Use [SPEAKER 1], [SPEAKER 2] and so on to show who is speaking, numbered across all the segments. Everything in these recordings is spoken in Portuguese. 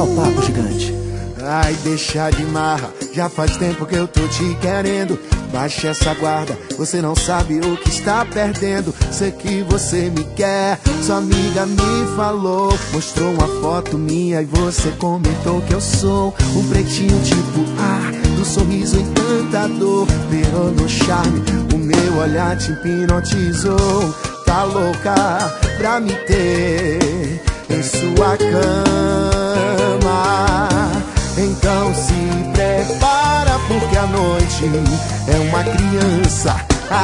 [SPEAKER 1] o papo, gigante.
[SPEAKER 2] Ai, deixa de marra, já faz tempo que eu tô te querendo. Baixa essa guarda, você não sabe o que está perdendo. Sei que você me quer, sua amiga me falou. Mostrou uma foto minha e você comentou que eu sou um pretinho tipo do sorriso encantador. Virou no charme, o meu olhar te hipnotizou. Tá louca pra me ter em sua cama. Então se prepara, porque a noite é uma criança.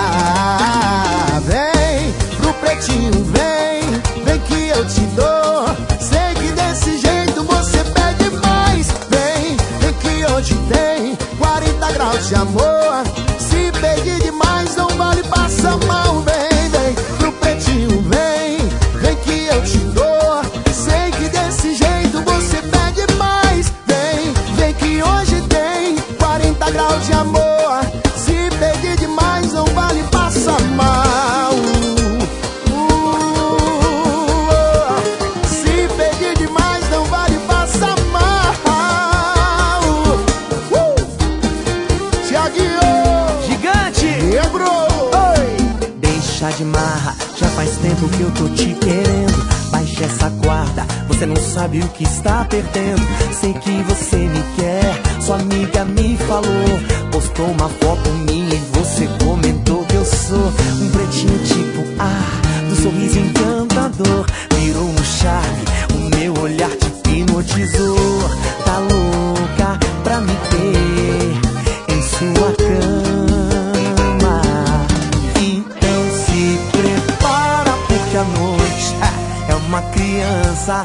[SPEAKER 2] Vem pro pretinho, vem que eu te dou. Sei que desse jeito você pede mais. Vem que hoje tem 40 graus de amor. Se pedir demais não vale, passa mal. Vem pro pretinho, vem que eu te dou. Sei que desse jeito você pede mais. Vem que hoje tem 40 graus de amor. Se pedir demais não vale, passa mal. Se pedir demais não vale, passa mal. Thiaguinho,
[SPEAKER 1] Gigante!
[SPEAKER 2] Negro.
[SPEAKER 1] Oi! Deixa de marra, já faz tempo que eu tô te querendo. Baixa essa guarda, você não sabe o que está perdendo. Sei que você me quer, sua amiga me falou. Postou uma foto minha e você comentou que eu sou um pretinho tipo do sorriso encantador. Virou um charme, o meu olhar te hipnotizou. Tá louca pra me ter em sua cama. Então se prepara, porque a noite é uma criança.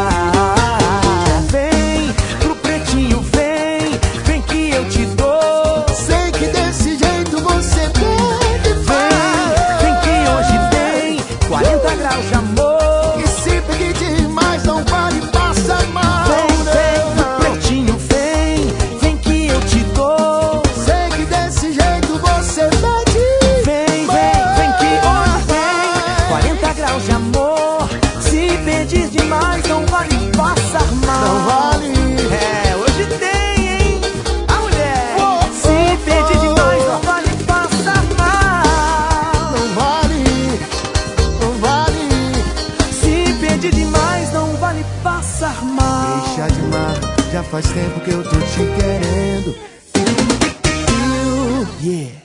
[SPEAKER 1] Vem pro pretinho, vem que eu te dou.
[SPEAKER 2] Sei que desse jeito você pede.
[SPEAKER 1] Vem que hoje tem 40 graus de amor.
[SPEAKER 2] E se pedir demais não vale, passa mal.
[SPEAKER 1] Vem pro pretinho, vem que eu te dou.
[SPEAKER 2] Sei que desse jeito você pede.
[SPEAKER 1] Vem que hoje tem 40 graus de amor. Se pedir demais não vale, passar mal.
[SPEAKER 2] Não vale.
[SPEAKER 1] Hoje tem, hein? A mulher. Se pedir demais não vale, passar mal.
[SPEAKER 2] Não vale, não vale.
[SPEAKER 1] Se pedir demais não vale, passar mal.
[SPEAKER 2] Deixa de mar, já faz tempo que eu tô te querendo.
[SPEAKER 1] Yeah.